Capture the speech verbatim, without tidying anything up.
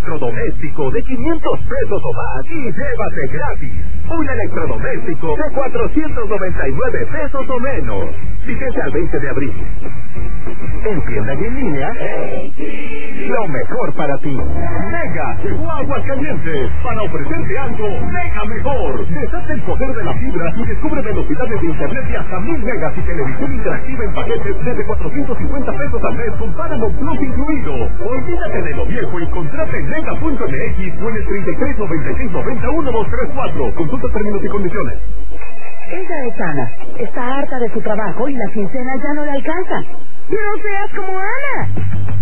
electrodoméstico de quinientos pesos o más y llévate gratis un electrodoméstico de cuatrocientos noventa y nueve pesos o menos. Fíjense al veinte de abril. En tienda y en línea, lo mejor para ti. Mega llegó a Aguascalientes para ofrecerte algo mega mejor. Deshazte el poder de la fibra y descubre velocidades de internet de hasta mil megas y televisión interactiva en paquetes desde cuatrocientos cincuenta pesos al mes con Paramount Plus incluido. Olvídate de lo viejo y contrata en mega punto m x o en el treinta y tres noventa y seis noventa uno dos tres cuatro. Consulta términos y condiciones. Ella es Ana. Está harta de su trabajo y la quincena ya no le alcanza. ¡No seas como Ana!